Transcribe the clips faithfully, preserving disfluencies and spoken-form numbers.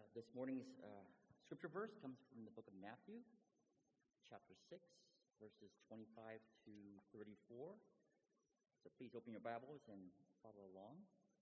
this morning's uh, scripture verse comes from the book of Matthew, chapter six, verses twenty-five to thirty-four. So please open your Bibles and follow along.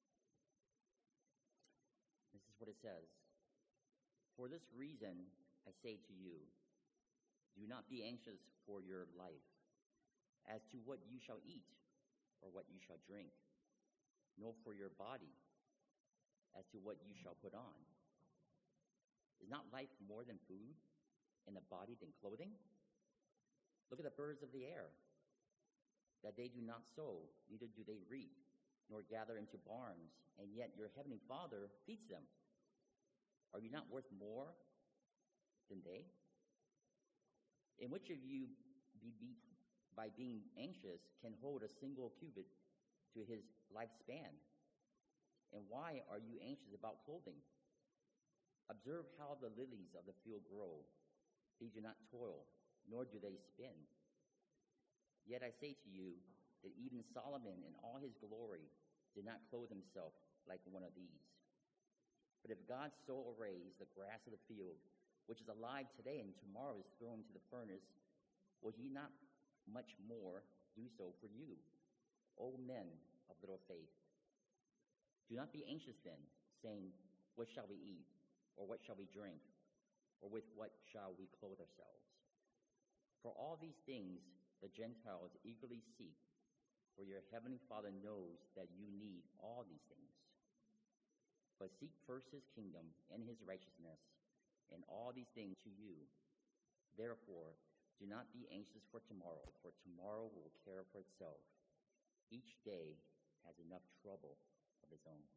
This is what it says. For this reason, I say to you, do not be anxious for your life, as to what you shall eat or what you shall drink, nor for your body, as to what you shall put on. Is not life more than food, and the body than clothing? Look at the birds of the air, that they do not sow, neither do they reap, nor gather into barns, and yet your heavenly Father feeds them. Are you not worth more than they? And which of you, be, be, by being anxious, can hold a single cubit to his lifespan? And why are you anxious about clothing? Observe how the lilies of the field grow. They do not toil, nor do they spin. Yet I say to you that even Solomon in all his glory did not clothe himself like one of these. But if God so arrays the grass of the field, which is alive today and tomorrow is thrown into the furnace, will he not much more do so for you, O men of little faith? Do not be anxious then, saying, what shall we eat? Or what shall we drink? Or with what shall we clothe ourselves? For all these things the Gentiles eagerly seek, for your heavenly Father knows that you need all these things. But seek first his kingdom and his righteousness, and all these things to you. Therefore, do not be anxious for tomorrow, for tomorrow will care for itself. Each day has enough trouble of its own.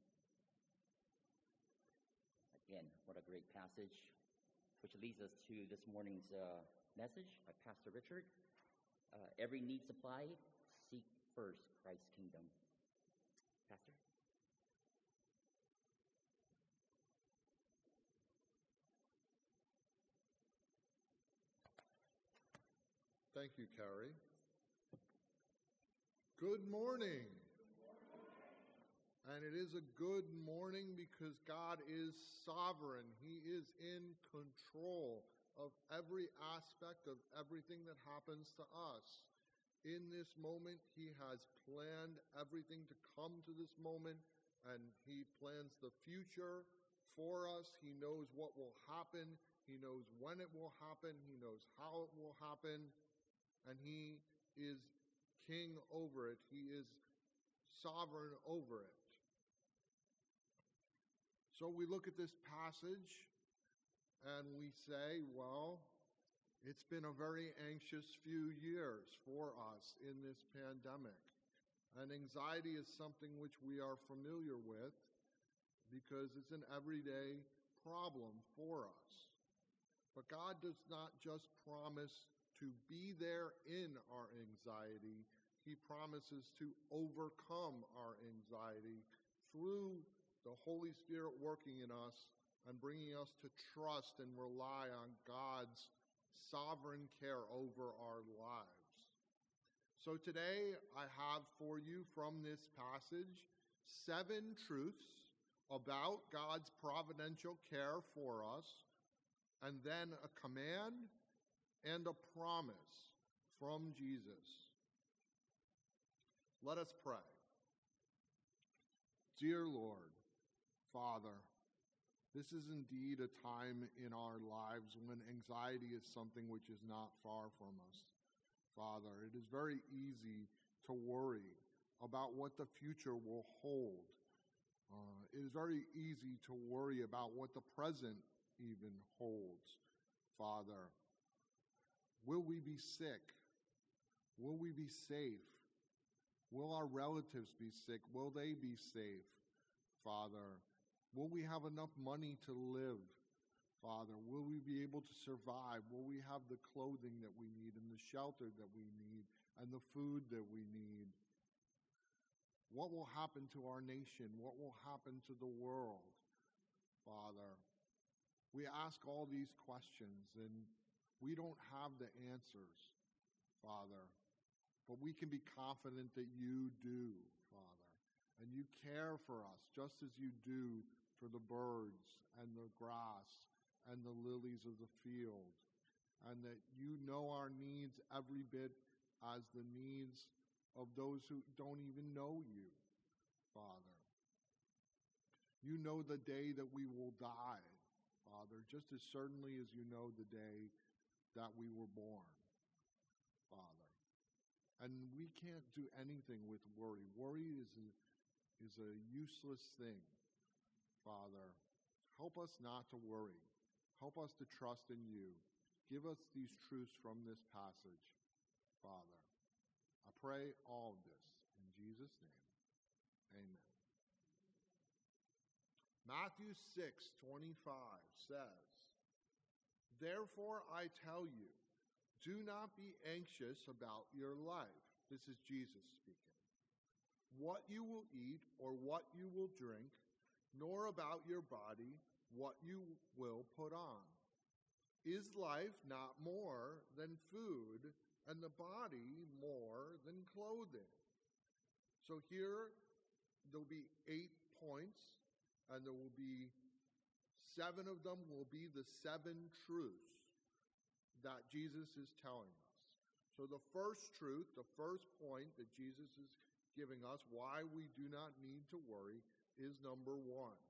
Again, what a great passage, which leads us to this morning's uh, message by Pastor Richard. Uh, every need supplied, seek first Christ's kingdom. Pastor? Thank you, Carrie. Good morning. And it is a good morning because God is sovereign. He is in control of every aspect of everything that happens to us. In this moment, he has planned everything to come to this moment, and he plans the future for us. He knows what will happen. He knows when it will happen. He knows how it will happen. And he is king over it. He is sovereign over it. So we look at this passage and we say, well, it's been a very anxious few years for us in this pandemic. And anxiety is something which we are familiar with because it's an everyday problem for us. But God does not just promise to be there in our anxiety. He promises to overcome our anxiety through the Holy Spirit working in us and bringing us to trust and rely on God's sovereign care over our lives. So today I have for you from this passage seven truths about God's providential care for us, and then a command and a promise from Jesus. Let us pray. Dear Lord, Father, this is indeed a time in our lives when anxiety is something which is not far from us. Father, it is very easy to worry about what the future will hold. Uh, it is very easy to worry about what the present even holds. Father, will we be sick? Will we be safe? Will our relatives be sick? Will they be safe? Father, will we have enough money to live? Father, will we be able to survive? Will we have the clothing that we need and the shelter that we need and the food that we need? What will happen to our nation? What will happen to the world? Father, we ask all these questions and we don't have the answers, Father, but we can be confident that you do, Father. And you care for us just as you do for the birds and the grass and the lilies of the field, and that you know our needs every bit as the needs of those who don't even know you, Father. You know the day that we will die, Father, just as certainly as you know the day that we were born, Father. And we can't do anything with worry. Worry is a, is a useless thing, Father. Help us not to worry. Help us to trust in you. Give us these truths from this passage, Father. I pray all of this in Jesus' name. Amen. Matthew six twenty-five says, "Therefore I tell you, do not be anxious about your life." This is Jesus speaking. "What you will eat or what you will drink, nor about your body what you will put on. Is life not more than food, and the body more than clothing?" So here there'll be eight points, and there will be seven of them will be the seven truths that Jesus is telling us. So the first truth, the first point that Jesus is giving us, why we do not need to worry, is number one.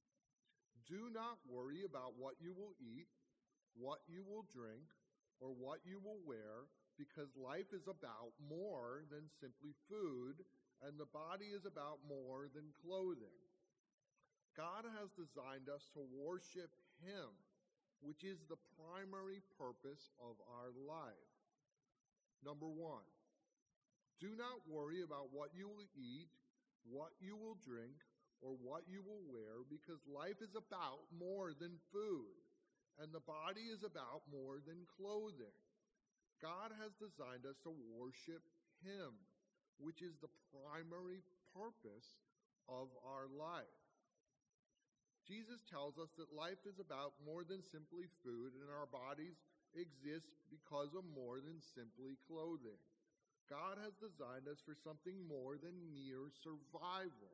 Do not worry about what you will eat, what you will drink, or what you will wear, because life is about more than simply food, and the body is about more than clothing. God has designed us to worship Him, which is the primary purpose of our life. Number one, do not worry about what you will eat, what you will drink, or what you will wear, because life is about more than food, and the body is about more than clothing. God has designed us to worship Him, which is the primary purpose of our life. Jesus tells us that life is about more than simply food, and our bodies exist because of more than simply clothing. God has designed us for something more than mere survival.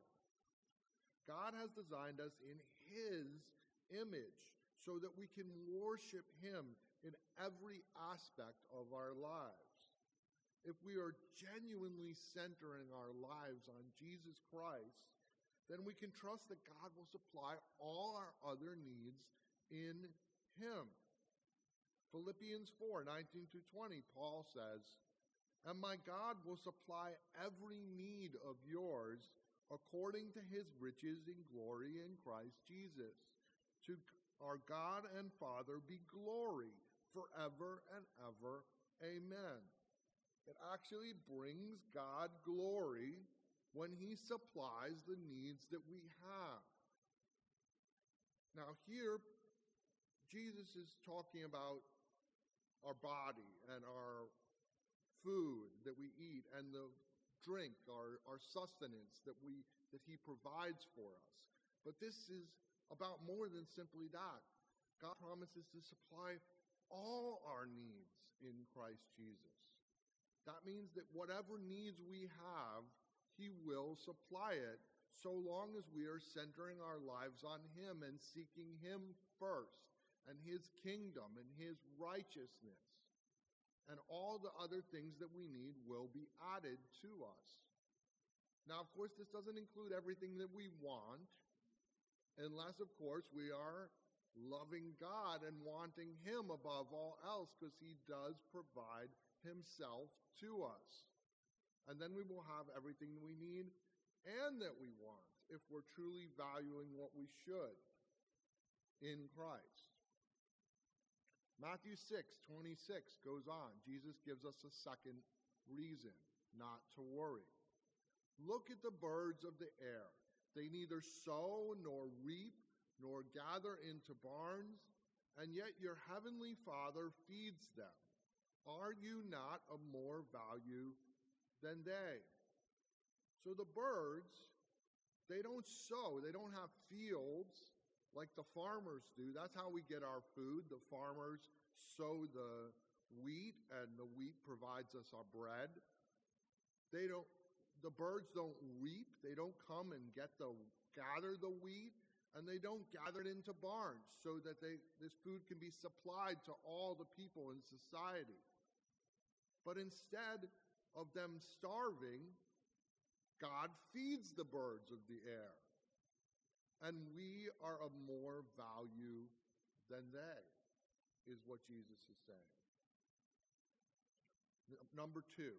God has designed us in His image so that we can worship Him in every aspect of our lives. If we are genuinely centering our lives on Jesus Christ, then we can trust that God will supply all our other needs in Him. Philippians four nineteen through twenty, Paul says, "And my God will supply every need of yours according to His riches in glory in Christ Jesus. To our God and Father be glory forever and ever. Amen." It actually brings God glory when He supplies the needs that we have. Now here, Jesus is talking about our body and our food that we eat and the drink, our, our sustenance that we that He provides for us. But this is about more than simply that. God promises to supply all our needs in Christ Jesus. That means that whatever needs we have, He will supply it, so long as we are centering our lives on Him and seeking Him first, and His kingdom and His righteousness. And all the other things that we need will be added to us. Now, of course, this doesn't include everything that we want, unless, of course, we are loving God and wanting Him above all else, because He does provide Himself to us. And then we will have everything we need and that we want if we're truly valuing what we should in Christ. Matthew six twenty-six goes on. Jesus gives us a second reason not to worry. "Look at the birds of the air. They neither sow nor reap nor gather into barns, and yet your heavenly Father feeds them. Are you not of more value than they?" So the birds, they don't sow. They don't have fields like the farmers do. That's how we get our food. The farmers sow the wheat, and the wheat provides us our bread. They don't, the birds don't reap. They don't come and get the, gather the wheat And they don't gather it into barns so that they, this food can be supplied to all the people in society. But instead of them starving, God feeds the birds of the air. And we are of more value than they, is what Jesus is saying. Number two,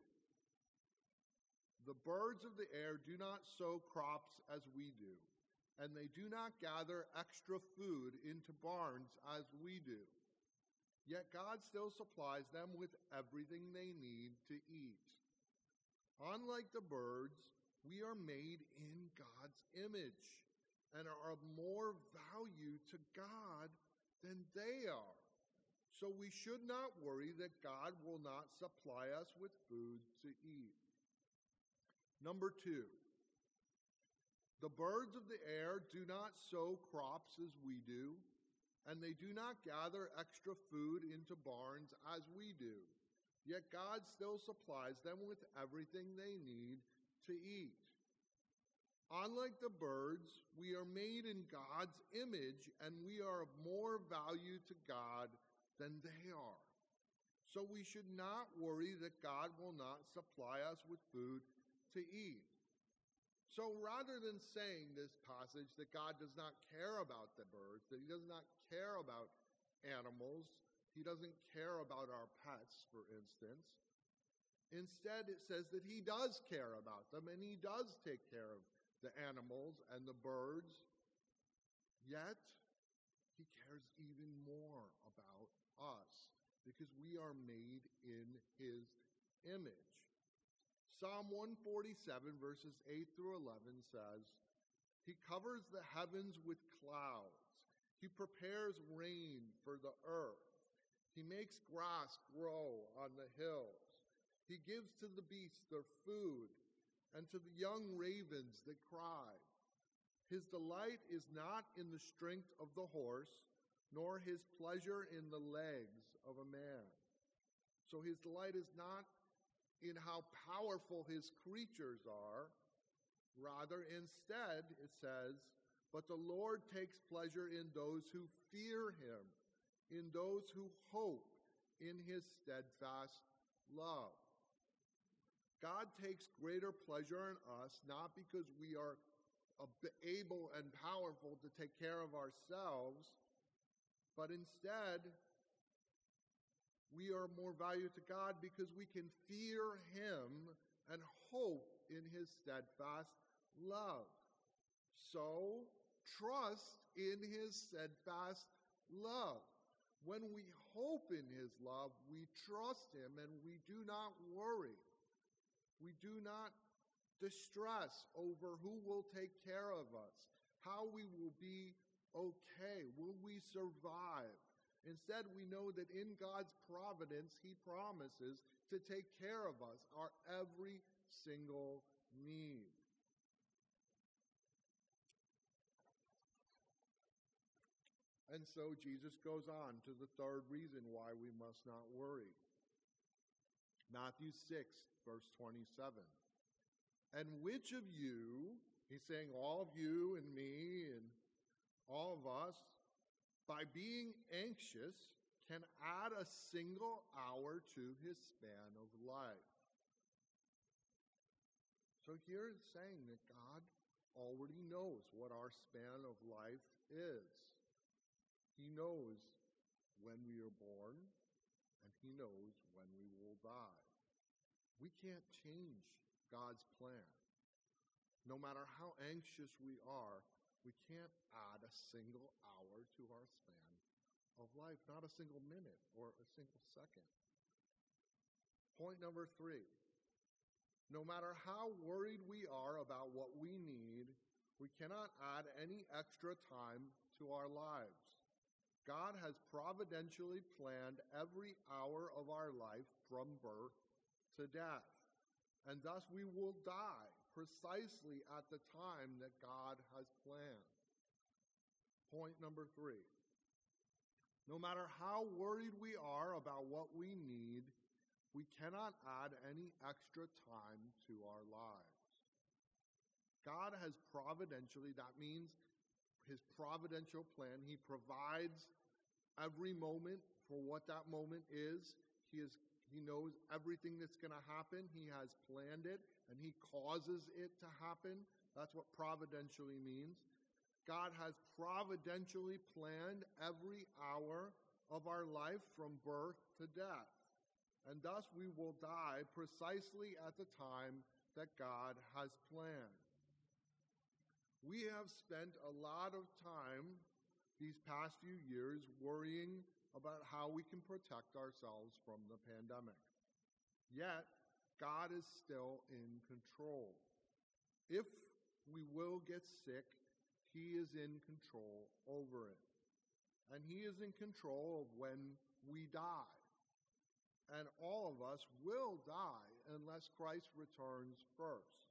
the birds of the air do not sow crops as we do, and they do not gather extra food into barns as we do. Yet God still supplies them with everything they need to eat. Unlike the birds, we are made in God's image and are of more value to God than they are. So we should not worry that God will not supply us with food to eat. Number two, the birds of the air do not sow crops as we do, and they do not gather extra food into barns as we do. Yet God still supplies them with everything they need to eat. Unlike the birds, we are made in God's image, and we are of more value to God than they are. So we should not worry that God will not supply us with food to eat. So rather than saying this passage that God does not care about the birds, that he does not care about animals, he doesn't care about our pets, for instance, instead it says that he does care about them and he does take care of the animals and the birds, yet he cares even more about us because we are made in his image. Psalm one forty-seven, verses eight through eleven says, he covers the heavens with clouds. He prepares rain for the earth. He makes grass grow on the hills. He gives to the beasts their food, and to the young ravens that cry. His delight is not in the strength of the horse, nor his pleasure in the legs of a man. So his delight is not in how powerful his creatures are. Rather, instead, it says, but the Lord takes pleasure in those who fear him, in those who hope in his steadfast love. God takes greater pleasure in us, not because we are able and powerful to take care of ourselves, but instead, we are more value to God because we can fear him and hope in his steadfast love. So, trust in his steadfast love. When we hope in his love, we trust him and we do not worry. We do not distress over who will take care of us, how we will be okay, will we survive. Instead, we know that in God's providence, he promises to take care of us, our every single need. And so Jesus goes on to the third reason why we must not worry. Matthew six, verse twenty-seven. And which of you, he's saying all of you and me and all of us, by being anxious, can add a single hour to his span of life. So here it's saying that God already knows what our span of life is. He knows when we are born, and he knows when we will die. We can't change God's plan. No matter how anxious we are, we can't add a single hour to our span of life, not a single minute or a single second. Point number three. No matter how worried we are about what we need, we cannot add any extra time to our lives. God has providentially planned every hour of our life from birth to death, and thus we will die precisely at the time that God has planned. Point number three. No matter how worried we are about what we need, we cannot add any extra time to our lives. God has providentially, that means his providential plan. He provides every moment for what that moment is. He is he knows everything that's going to happen. He has planned it, and he causes it to happen. That's what providentially means. God has providentially planned every hour of our life from birth to death. And thus we will die precisely at the time that God has planned. We have spent a lot of time these past few years worrying about how we can protect ourselves from the pandemic. Yet, God is still in control. If we will get sick, he is in control over it. And he is in control of when we die. And all of us will die unless Christ returns first.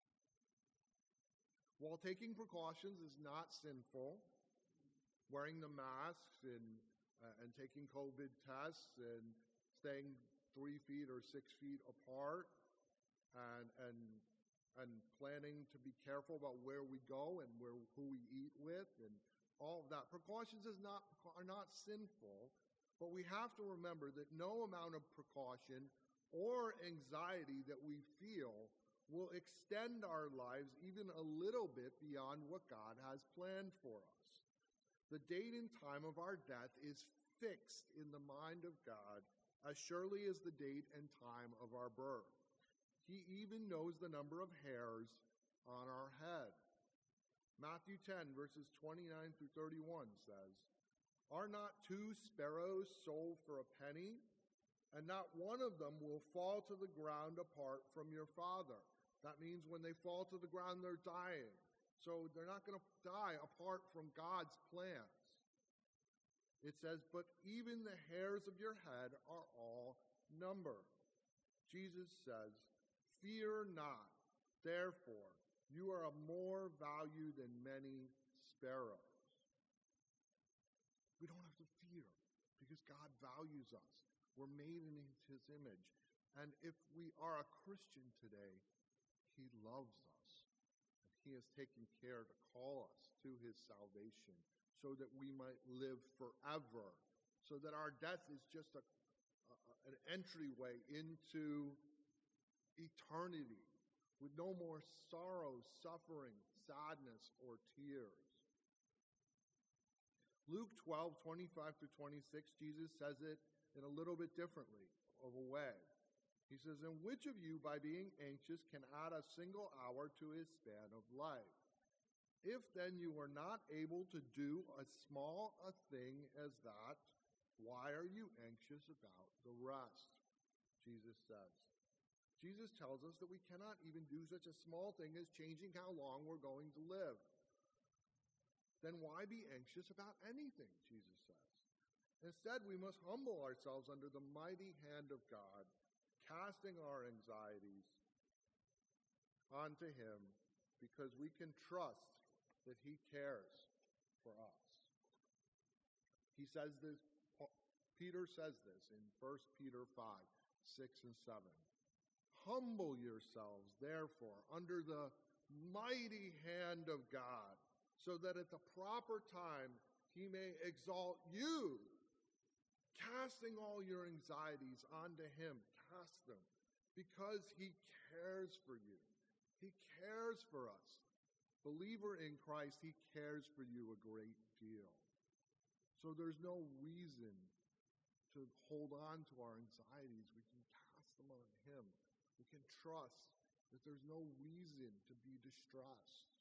While taking precautions is not sinful, wearing the masks and uh, and taking COVID tests and staying three feet or six feet apart and and and planning to be careful about where we go and where who we eat with and all of that. Precautions is not are not sinful, but we have to remember that no amount of precaution or anxiety that we feel will extend our lives even a little bit beyond what God has planned for us. The date and time of our death is fixed in the mind of God as surely as the date and time of our birth. He even knows the number of hairs on our head. Matthew ten, verses twenty-nine through thirty-one says, "Are not two sparrows sold for a penny? And not one of them will fall to the ground apart from your Father." That means when they fall to the ground, they're dying. So they're not going to die apart from God's plans. It says, "But even the hairs of your head are all numbered." Jesus says, "Fear not, therefore, you are of more value than many sparrows." We don't have to fear because God values us. We're made in his image. And if we are a Christian today, he loves us. And he has taken care to call us to his salvation so that we might live forever, so that our death is just a, a, an entryway into eternity with no more sorrow, suffering, sadness, or tears. Luke twelve, twenty-five through twenty-six, Jesus says it in a little bit differently of a way. He says, "And which of you, by being anxious, can add a single hour to his span of life? If then you are not able to do as small a thing as that, why are you anxious about the rest?" Jesus says. Jesus tells us that we cannot even do such a small thing as changing how long we're going to live. Then why be anxious about anything, Jesus says. Instead, we must humble ourselves under the mighty hand of God, casting our anxieties onto him, because we can trust that he cares for us. He says this, Peter says this in First Peter five, six and seven. "Humble yourselves, therefore, under the mighty hand of God, so that at the proper time he may exalt you, casting all your anxieties onto him." Cast them, because he cares for you. He cares for us. Believer in Christ, he cares for you a great deal. So there's no reason to hold on to our anxieties. We can cast them on him. We can trust that there's no reason to be distressed.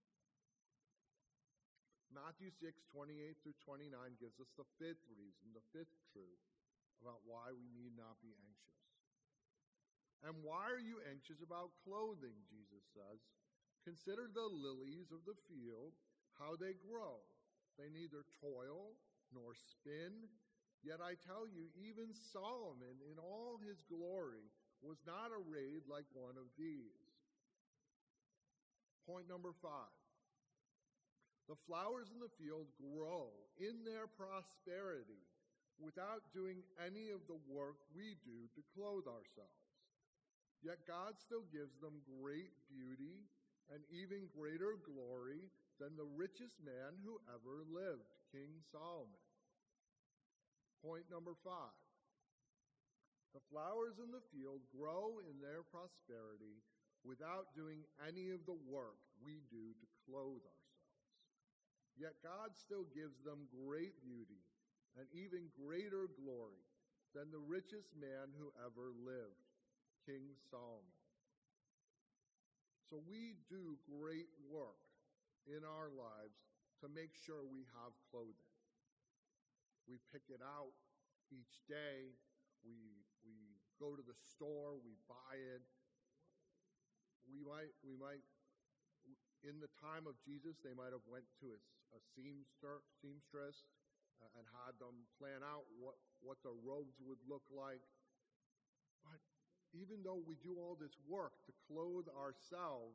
Matthew six, twenty-eight through twenty-nine gives us the fifth reason, the fifth truth about why we need not be anxious. "And why are you anxious about clothing?" Jesus says. "Consider the lilies of the field, how they grow. They neither toil nor spin. Yet I tell you, even Solomon in all his glory was not arrayed like one of these." Point number five. The flowers in the field grow in their prosperity without doing any of the work we do to clothe ourselves. Yet God still gives them great beauty and even greater glory than the richest man who ever lived, King Solomon. Point number five. The flowers in the field grow in their prosperity without doing any of the work we do to clothe ourselves. Yet God still gives them great beauty and even greater glory than the richest man who ever lived, King Solomon. So we do great work in our lives to make sure we have clothing. We pick it out each day. We we go to the store, we buy it. We might we might in the time of Jesus, they might have went to a, a seamster, seamstress uh, and had them plan out what, what the robes would look like. But even though we do all this work to clothe ourselves,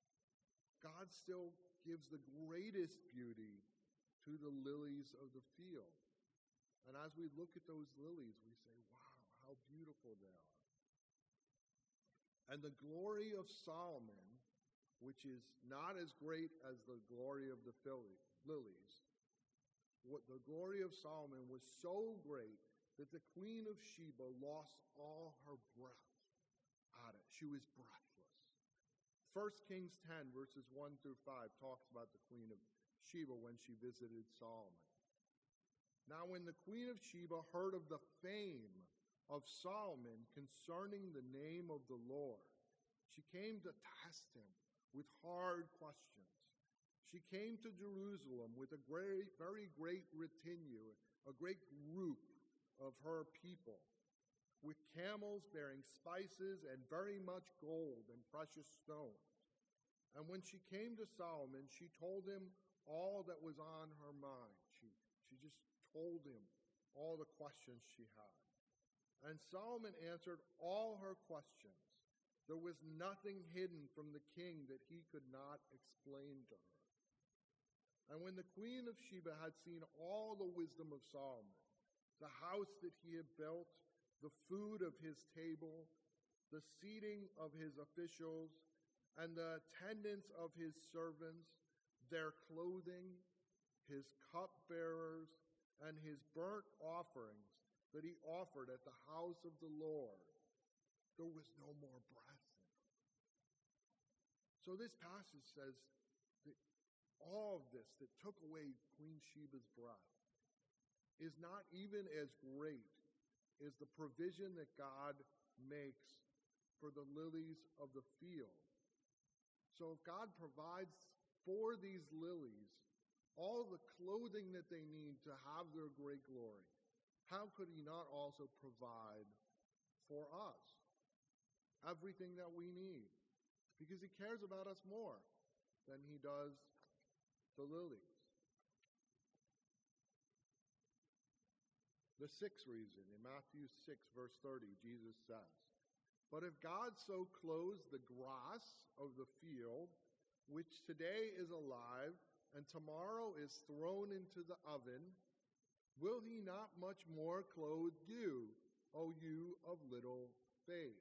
God still gives the greatest beauty to the lilies of the field. And as we look at those lilies, we say, wow, how beautiful they are. And the glory of Solomon, which is not as great as the glory of the lilies, what the glory of Solomon was so great that the Queen of Sheba lost all her breath at it. She was breathless. First Kings ten, verses one through five, talks about the Queen of Sheba when she visited Solomon. Now when the Queen of Sheba heard of the fame of Solomon concerning the name of the Lord, she came to test him with hard questions. She came to Jerusalem with a great, very great retinue, a great group of her people, with camels bearing spices and very much gold and precious stones. And when she came to Solomon, she told him all that was on her mind. She, she just told him all the questions she had. And Solomon answered all her questions. There was nothing hidden from the king that he could not explain to her. And when the Queen of Sheba had seen all the wisdom of Solomon, the house that he had built, the food of his table, the seating of his officials, and the attendance of his servants, their clothing, his cupbearers, and his burnt offerings that he offered at the house of the Lord, there was no more breath in him. So this passage says that all of this that took away Queen Sheba's breath is not even as great as the provision that God makes for the lilies of the field. So if God provides for these lilies all the clothing that they need to have their great glory, how could he not also provide for us everything that we need? Because he cares about us more than he does the lilies. The sixth reason, in Matthew six, verse thirty, Jesus says, "But if God so clothes the grass of the field, which today is alive and tomorrow is thrown into the oven, will he not much more clothe you, O you of little faith?"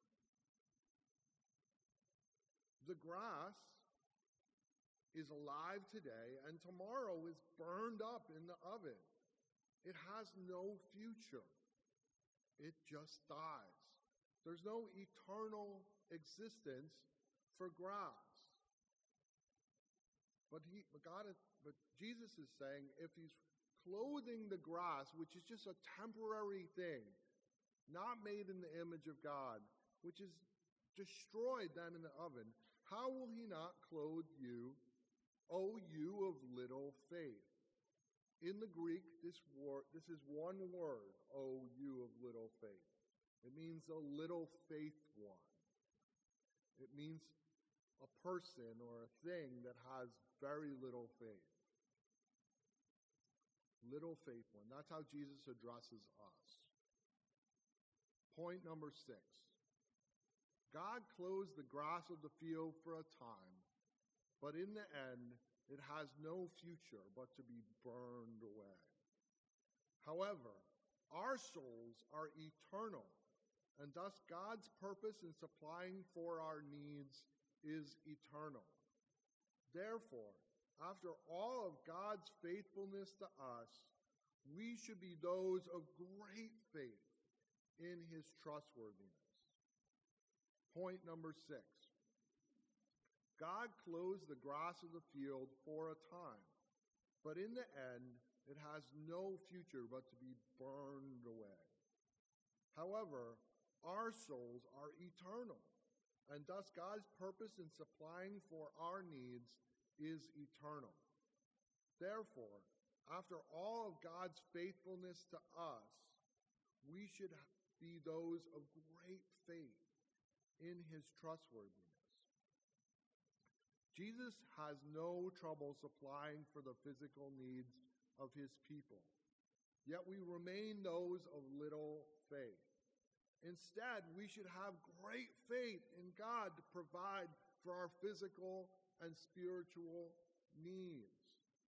The grass is alive today and tomorrow is burned up in the oven. It has no future. It just dies. There's no eternal existence for grass. But he, but God, is, but Jesus is saying, if he's clothing the grass, which is just a temporary thing, not made in the image of God, which is destroyed then in the oven, how will he not clothe you, O you of little faith? In the Greek, this word, this is one word, O you of little faith. It means a little faith one. It means a person or a thing that has very little faith. Little faith one. That's how Jesus addresses us. Point number six. God clothes the grass of the field for a time, but in the end, it has no future but to be burned away. However, our souls are eternal, and thus God's purpose in supplying for our needs is eternal. Therefore, after all of God's faithfulness to us, we should be those of great faith in his trustworthiness. Point number six. God clothes the grass of the field for a time, but in the end, it has no future but to be burned away. However, our souls are eternal, and thus God's purpose in supplying for our needs is eternal. Therefore, after all of God's faithfulness to us, we should be those of great faith in his trustworthiness. Jesus has no trouble supplying for the physical needs of his people, yet we remain those of little faith. Instead, we should have great faith in God to provide for our physical and spiritual needs.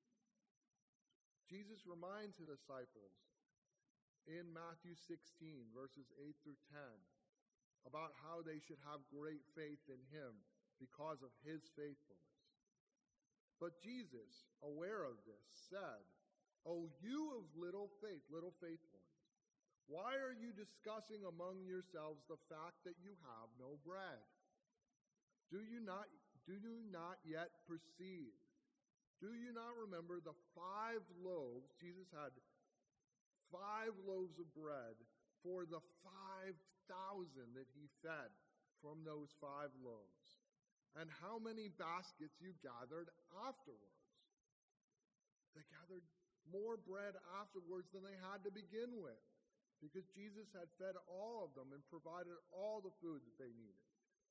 Jesus reminds his disciples in Matthew sixteen, verses eight through ten, about how they should have great faith in him because of his faithfulness. But Jesus, aware of this, said, "O you of little faith, little faith ones, why are you discussing among yourselves the fact that you have no bread? Do you not, do you not yet perceive? Do you not remember the five loaves? Jesus had five loaves of bread for the five thousand that he fed from those five loaves. And how many baskets you gathered afterwards? They gathered more bread afterwards than they had to begin with, because Jesus had fed all of them and provided all the food that they needed.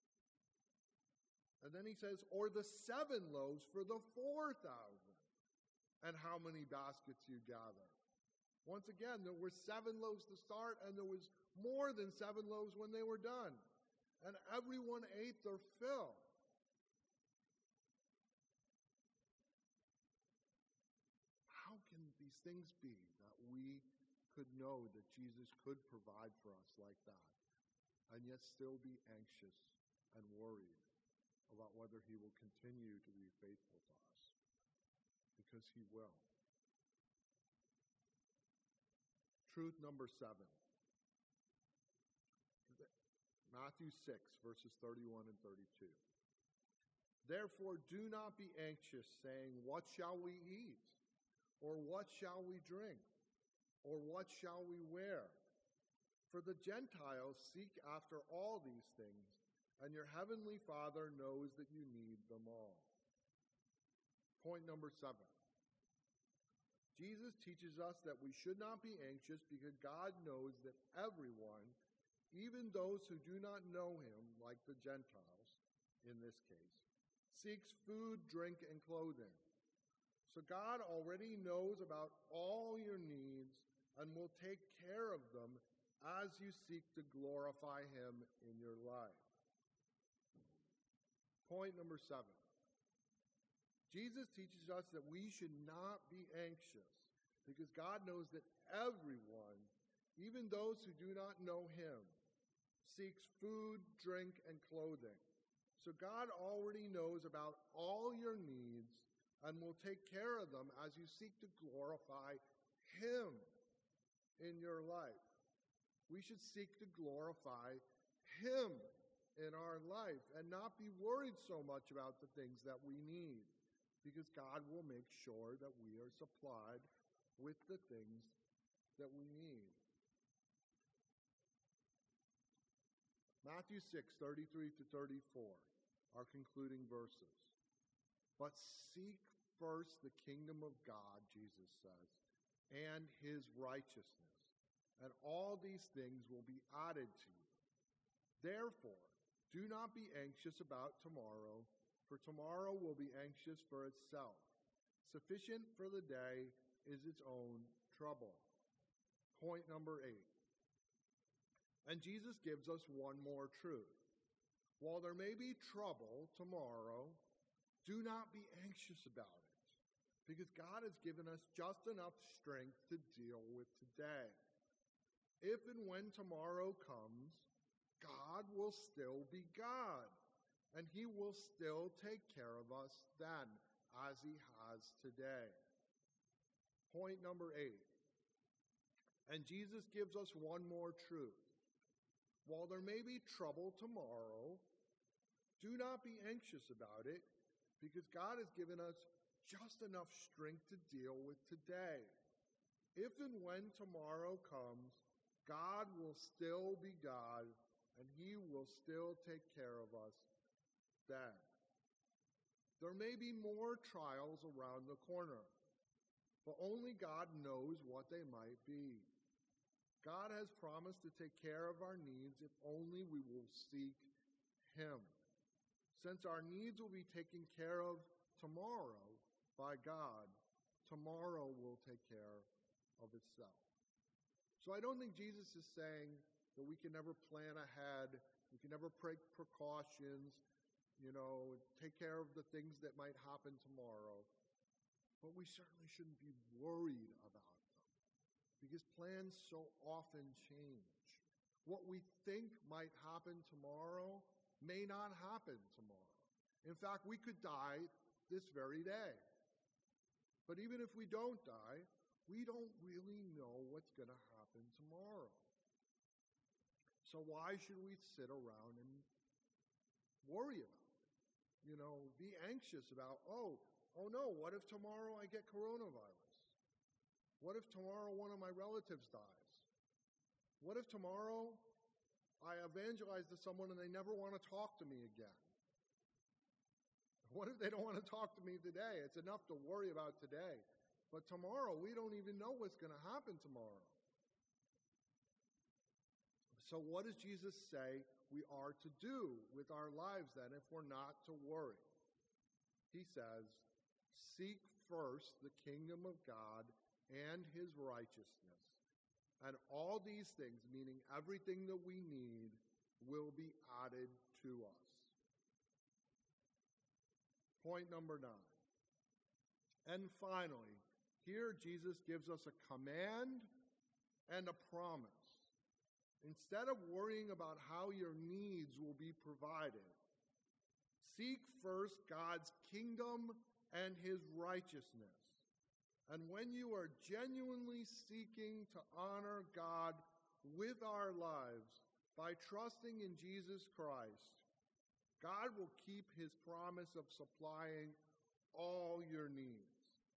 And then he says, or the seven loaves for the four thousand. And how many baskets you gather? Once again, there were seven loaves to start, and there was more than seven loaves when they were done. And everyone ate their fill. How can these things be that we could know that Jesus could provide for us like that, and yet still be anxious and worried about whether he will continue to be faithful to us? Because he will. Truth number seven. Matthew six, verses thirty-one and thirty-two. Therefore, do not be anxious, saying, what shall we eat? Or what shall we drink? Or what shall we wear? For the Gentiles seek after all these things, and your heavenly Father knows that you need them all. Point number seven. Jesus teaches us that we should not be anxious because God knows that everyone, even those who do not know him, like the Gentiles in this case, seeks food, drink, and clothing. So God already knows about all your needs and will take care of them as you seek to glorify him in your life. Point number seven. Jesus teaches us that we should not be anxious because God knows that everyone, even those who do not know him, seeks food, drink, and clothing. So God already knows about all your needs and will take care of them as you seek to glorify him in your life. We should seek to glorify him in our life and not be worried so much about the things that we need, because God will make sure that we are supplied with the things that we need. Matthew six, thirty-three to thirty-four, our concluding verses. But seek first the kingdom of God, Jesus says, and his righteousness, and all these things will be added to you. Therefore, do not be anxious about tomorrow, for tomorrow will be anxious for itself. Sufficient for the day is its own trouble. Point number eight. And Jesus gives us one more truth. While there may be trouble tomorrow, do not be anxious about it, because God has given us just enough strength to deal with today. If and when tomorrow comes, God will still be God, and he will still take care of us then, as he has today. Point number eight. And Jesus gives us one more truth. While there may be trouble tomorrow, do not be anxious about it, because God has given us just enough strength to deal with today. If and when tomorrow comes, God will still be God, and he will still take care of us then. There may be more trials around the corner, but only God knows what they might be. God has promised to take care of our needs if only we will seek him. Since our needs will be taken care of tomorrow by God, tomorrow will take care of itself. So I don't think Jesus is saying that we can never plan ahead, we can never take precautions, you know, take care of the things that might happen tomorrow. But we certainly shouldn't be worried about them, because plans so often change. What we think might happen tomorrow may not happen tomorrow. In fact, we could die this very day. But even if we don't die, we don't really know what's going to happen tomorrow. So why should we sit around and worry about it? You know, be anxious about, oh, oh no, what if tomorrow I get coronavirus? What if tomorrow one of my relatives dies? What if tomorrow I evangelize to someone and they never want to talk to me again? What if they don't want to talk to me today? It's enough to worry about today. But tomorrow, we don't even know what's going to happen tomorrow. So what does Jesus say we are to do with our lives then if we're not to worry? He says, seek first the kingdom of God and his righteousness, and all these things, meaning everything that we need, will be added to us. Point number nine. And finally, here Jesus gives us a command and a promise. Instead of worrying about how your needs will be provided, seek first God's kingdom and his righteousness. And when you are genuinely seeking to honor God with our lives by trusting in Jesus Christ, God will keep his promise of supplying all your needs.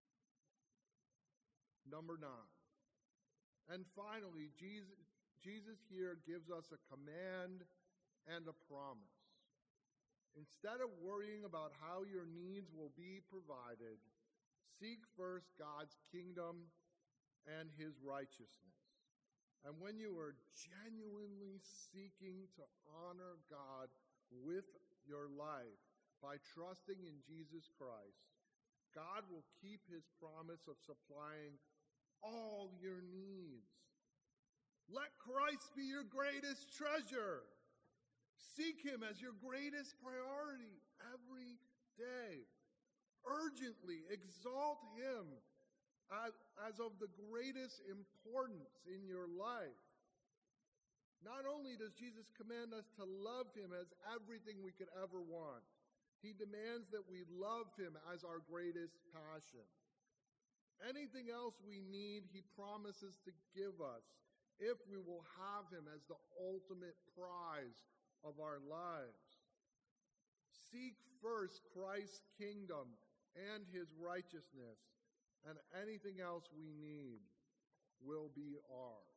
Number nine. And finally, Jesus, Jesus here gives us a command and a promise. Instead of worrying about how your needs will be provided, seek first God's kingdom and his righteousness. And when you are genuinely seeking to honor God with your life by trusting in Jesus Christ, God will keep his promise of supplying all your needs. Let Christ be your greatest treasure. Seek him as your greatest priority every day. Urgently exalt him as, as of the greatest importance in your life. Not only does Jesus command us to love him as everything we could ever want, he demands that we love him as our greatest passion. Anything else we need, he promises to give us if we will have him as the ultimate prize of our lives. Seek first Christ's kingdom and his righteousness, and anything else we need will be ours.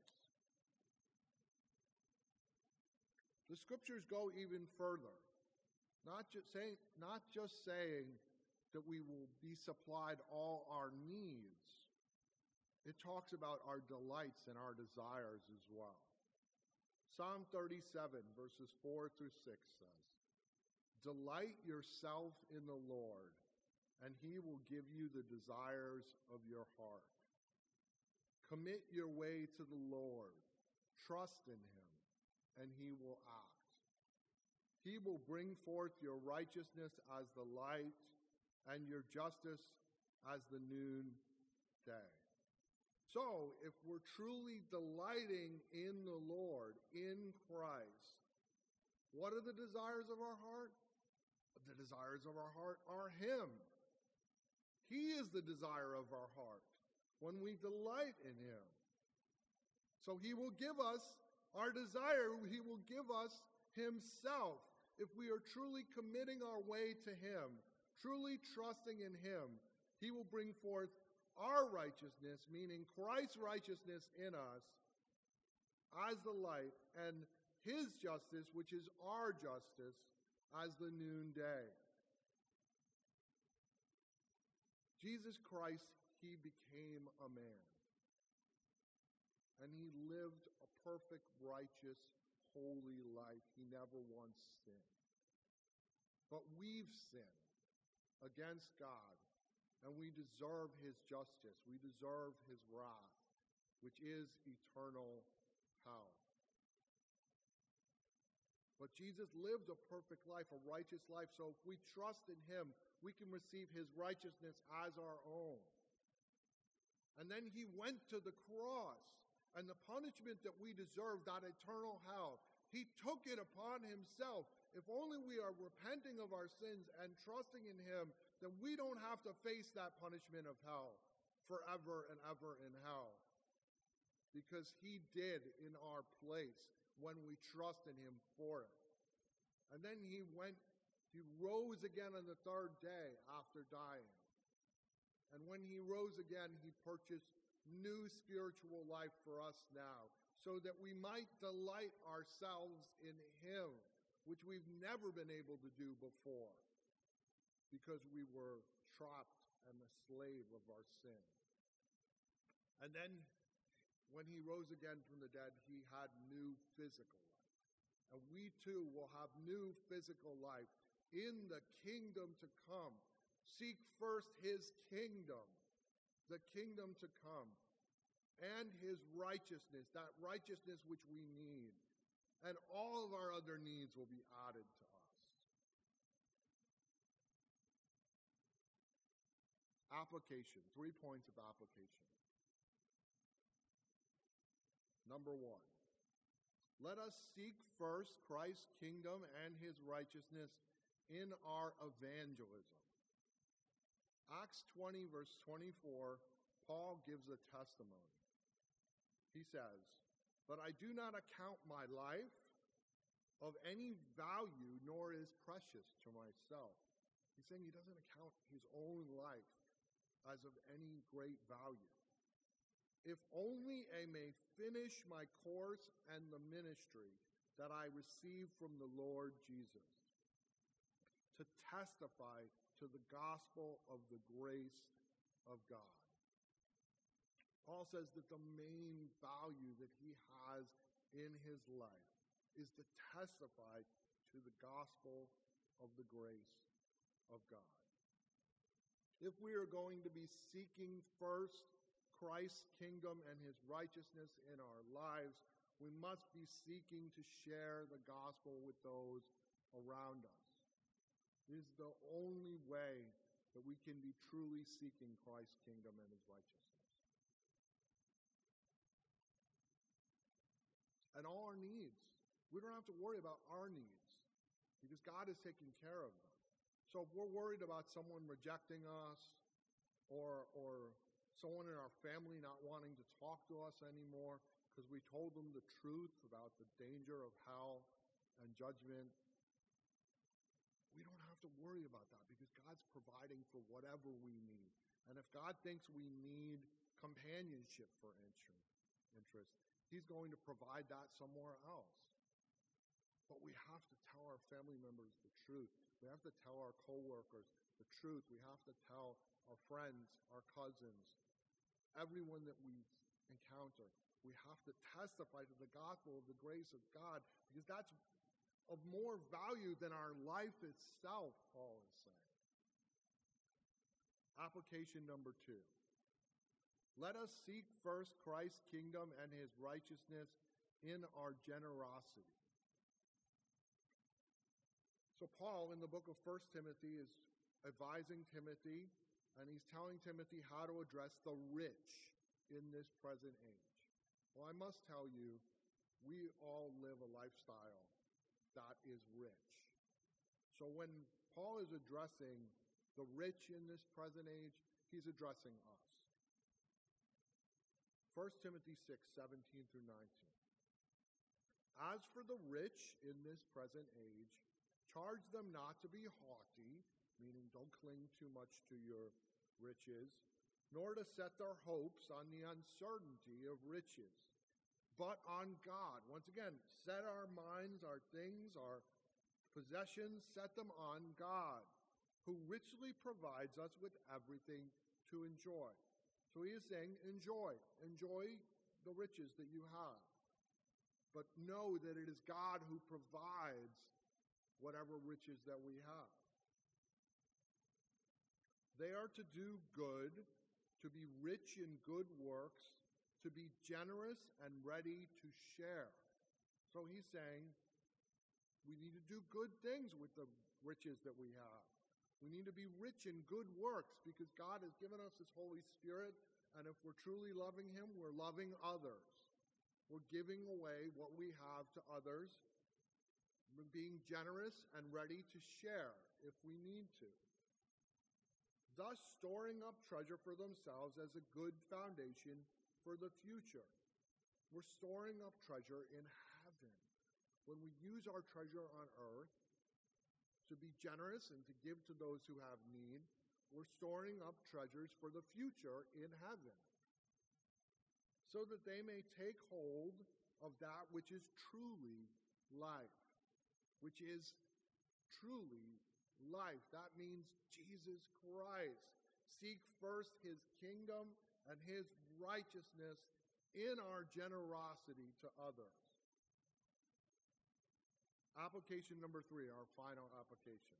The scriptures go even further, not just saying, not just saying that we will be supplied all our needs. It talks about our delights and our desires as well. Psalm thirty-seven, verses four through six says, "Delight yourself in the Lord, and he will give you the desires of your heart. Commit your way to the Lord. Trust in him, and he will act. He will bring forth your righteousness as the light, and your justice as the noonday." So, if we're truly delighting in the Lord, in Christ, what are the desires of our heart? The desires of our heart are him. He is the desire of our heart when we delight in him. So he will give us our desire. He will give us himself if we are truly committing our way to him, truly trusting in him. He will bring forth our righteousness, meaning Christ's righteousness in us, as the light, and his justice, which is our justice, as the noonday. Jesus Christ, he became a man. And he lived a perfect, righteous, holy life. He never once sinned. But we've sinned against God, and we deserve his justice. We deserve his wrath, which is eternal hell. But Jesus lived a perfect life, a righteous life. So if we trust in him, we can receive his righteousness as our own. And then he went to the cross. And the punishment that we deserve, that eternal hell, he took it upon himself. If only we are repenting of our sins and trusting in him, then we don't have to face that punishment of hell forever and ever in hell. Because he did in our place when we trust in him for it. And then he went, he rose again on the third day after dying. And when he rose again, he purchased new spiritual life for us now, so that we might delight ourselves in him, which we've never been able to do before, because we were trapped and a slave of our sin. And then, when he rose again from the dead, he had new physical life. And we too will have new physical life in the kingdom to come. Seek first his kingdom, the kingdom to come, and his righteousness, that righteousness which we need. And all of our other needs will be added to us. Application, three points of application. Number one, let us seek first Christ's kingdom and his righteousness in our evangelism. Acts twenty, verse twenty-four, Paul gives a testimony. He says, "But I do not account my life of any value, nor is precious to myself." He's saying he doesn't account his own life as of any great value. "If only I may finish my course and the ministry that I received from the Lord Jesus, to testify to the gospel of the grace of God." Paul says that the main value that he has in his life is to testify to the gospel of the grace of God. If we are going to be seeking first Christ's kingdom and his righteousness in our lives, we must be seeking to share the gospel with those around us. It is the only way that we can be truly seeking Christ's kingdom and his righteousness. And all our needs. We don't have to worry about our needs, because God is taking care of them. So if we're worried about someone rejecting us, or or someone in our family not wanting to talk to us anymore because we told them the truth about the danger of hell and judgment, we don't have to worry about that, because God's providing for whatever we need. And if God thinks we need companionship, for interest, he's going to provide that somewhere else. But we have to tell our family members the truth. We have to tell our coworkers the truth. We have to tell our friends, our cousins, everyone that we encounter. We have to testify to the gospel of the grace of God, because that's of more value than our life itself, Paul is saying. Application number two. Let us seek first Christ's kingdom and his righteousness in our generosity. So Paul, in the book of First Timothy, is advising Timothy, and he's telling Timothy how to address the rich in this present age. Well, I must tell you, we all live a lifestyle that is rich. So when Paul is addressing the rich in this present age, he's addressing us. First Timothy six, seventeen through nineteen. As for the rich in this present age, charge them not to be haughty, meaning don't cling too much to your riches, nor to set their hopes on the uncertainty of riches, but on God. Once again, set our minds, our things, our possessions, set them on God, who richly provides us with everything to enjoy. So he is saying, enjoy. Enjoy the riches that you have. But know that it is God who provides whatever riches that we have. They are to do good, to be rich in good works, to be generous and ready to share. So he's saying we need to do good things with the riches that we have. We need to be rich in good works because God has given us his Holy Spirit, and if we're truly loving him, we're loving others. We're giving away what we have to others, being generous and ready to share if we need to. Thus storing up treasure for themselves as a good foundation for the future. We're storing up treasure in heaven. When we use our treasure on earth to be generous and to give to those who have need, we're storing up treasures for the future in heaven, so that they may take hold of that which is truly life, which is truly life. That means Jesus Christ. Seek first his kingdom and his righteousness in our generosity to others. Application number three, our final application.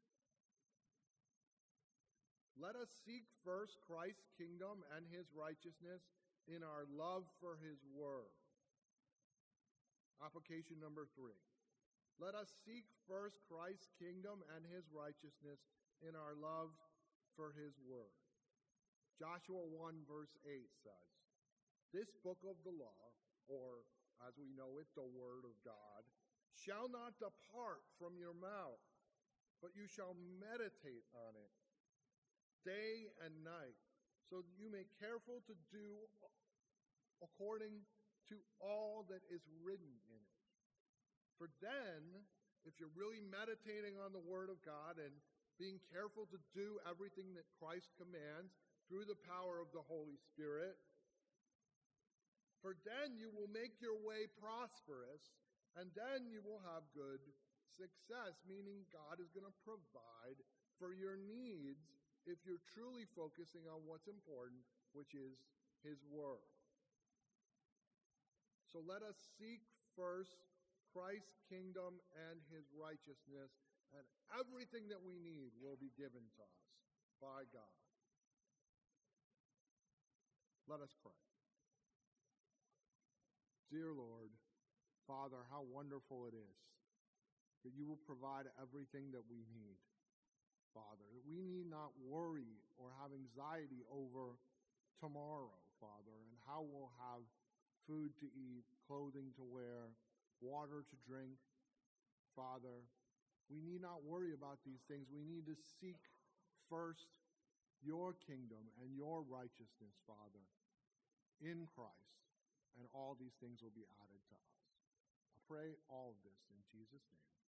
Let us seek first Christ's kingdom and his righteousness in our love for his word. Application number three. Let us seek first Christ's kingdom and his righteousness in our love for his word. Joshua one verse eight says, this book of the law, or as we know it, the word of God, shall not depart from your mouth, but you shall meditate on it day and night, so that you may careful to do according to all that is written in it. For then, if you're really meditating on the word of God and being careful to do everything that Christ commands through the power of the Holy Spirit, for then you will make your way prosperous, and then you will have good success, meaning God is going to provide for your needs if you're truly focusing on what's important, which is his word. So let us seek first Christ's kingdom and his righteousness, and everything that we need will be given to us by God. Let us pray. Dear Lord, Father, how wonderful it is that you will provide everything that we need, Father. That we need not worry or have anxiety over tomorrow, Father, and how we'll have food to eat, clothing to wear, water to drink, Father. We need not worry about these things. We need to seek first your kingdom and your righteousness, Father, in Christ, and all these things will be added to us. I pray all of this in Jesus' name.